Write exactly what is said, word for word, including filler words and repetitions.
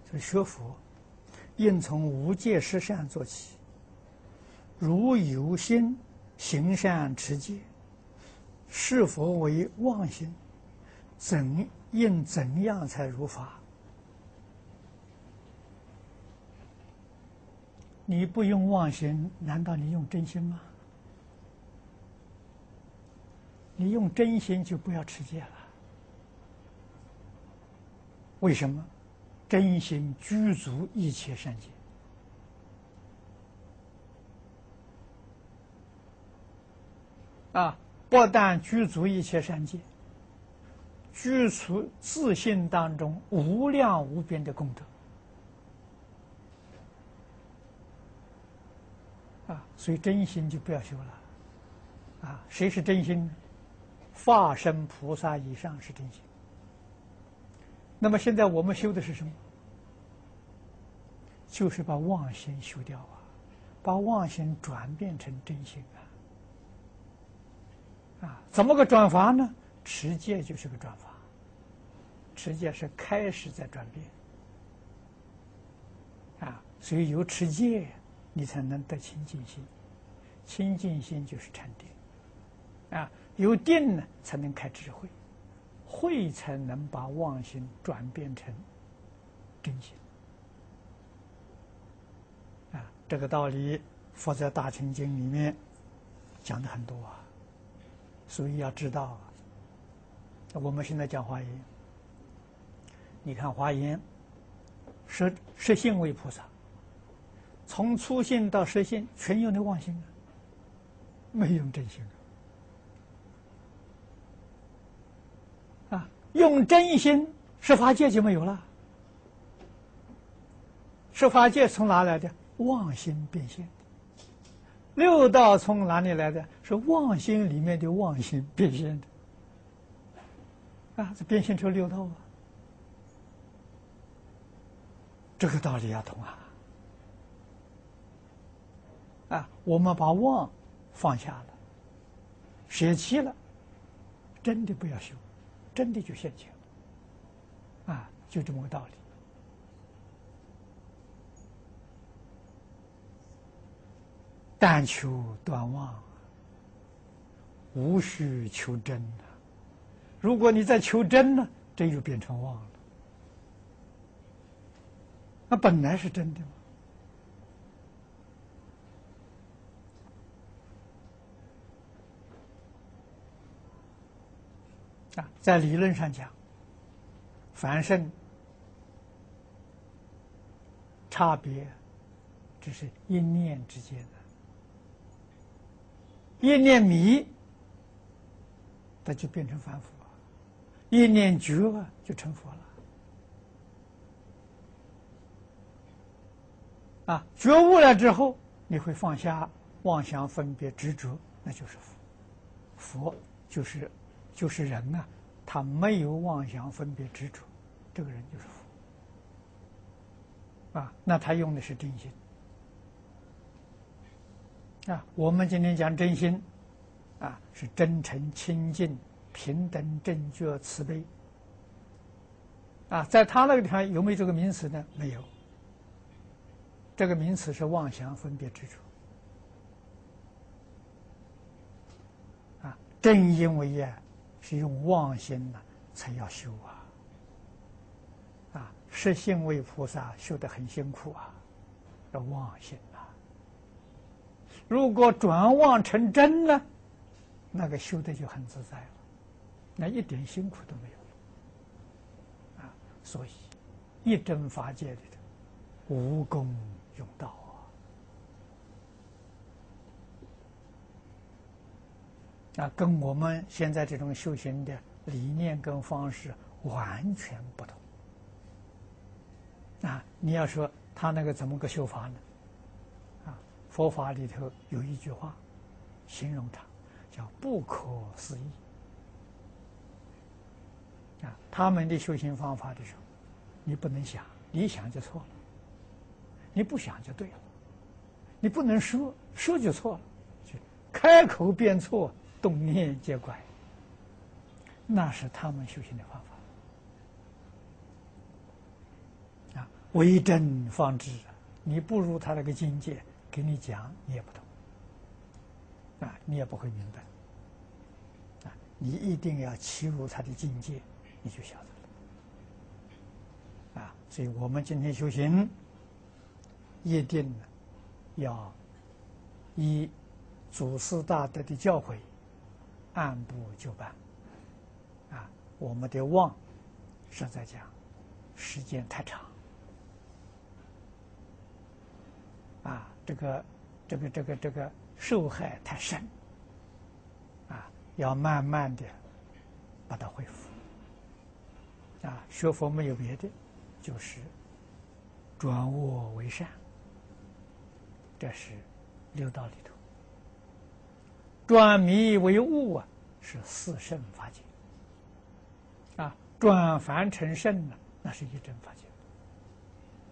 所以学佛应从无戒十善做起，如有心行善持戒，是否为妄心？怎应怎样才如法？你不用妄心，难道你用真心吗？你用真心就不要持戒了。为什么？真心具足一切善戒。啊，不但具足一切善戒，具足自信当中无量无边的功德。啊，所以真心就不要修了。啊，谁是真心呢？法身菩萨以上是真心。那么现在我们修的是什么？就是把妄心修掉啊，把妄心转变成真心啊！啊，怎么个转法呢？持戒就是个转法，持戒是开始在转变。啊，所以有持戒，你才能得清净心，清净心就是禅定。啊，有定呢，才能开智慧，慧才能把妄心转变成真心。啊，这个道理佛在《大乘经》里面讲的很多啊，所以要知道啊。我们现在讲华严，你看华严，实实性为菩萨，从初性到实性全用的妄心啊，没用真心啊。啊，用真心，十法界就没有了。十法界从哪来的？妄心变现的。六道从哪里来的？是妄心里面的妄心变现的。啊，这变现出六道啊。这个道理要懂啊。啊，我们把妄放下了，舍弃了，真的不要修，真的就现前了。啊，就这么个道理。但求断妄，无需求真了。如果你再求真呢，这就变成妄了。那本来是真的嘛。啊，在理论上讲，凡圣差别只是一念之间的。一念迷，它就变成凡夫了；一念觉啊，就成佛了。啊，觉悟了之后，你会放下妄想、分别、执着，那就是佛。佛就是就是人啊，他没有妄想、分别、执着，这个人就是佛。啊，那他用的是真心。啊，我们今天讲真心，啊，是真诚、清净、平等、正觉、慈悲。啊，在他那个地方有没有这个名词呢？没有。这个名词是妄想、分别、执着。啊，正因为呀，是用妄心呢，才要修啊。啊，实性为菩萨修得很辛苦啊，要妄心啊。如果转妄成真呢，那个修的就很自在了，那一点辛苦都没有了。啊，所以一真法界里的无功用道啊，啊，跟我们现在这种修行的理念跟方式完全不同。啊，你要说他那个怎么个修法呢？佛法里头有一句话，形容它叫不可思议。啊，他们的修行方法的时候，你不能想，你想就错了；你不想就对了；你不能说，说就错了。就开口便错，动念皆怪。那是他们修行的方法。啊， 为真方知，你不如他那个境界，给你讲你也不懂，啊，你也不会明白，啊，你一定要契入他的境界，你就晓得了，啊，所以我们今天修行，一定要依祖师大德的教诲，按部就班，啊，我们的妄，实在讲，时间太长。啊，这个，这个，这个，这个受害太深，啊，要慢慢的把它恢复。啊，学佛没有别的，就是转恶为善，这是六道里头；转迷为悟啊，是四圣法界。啊，转凡成圣呢，那是一真法界。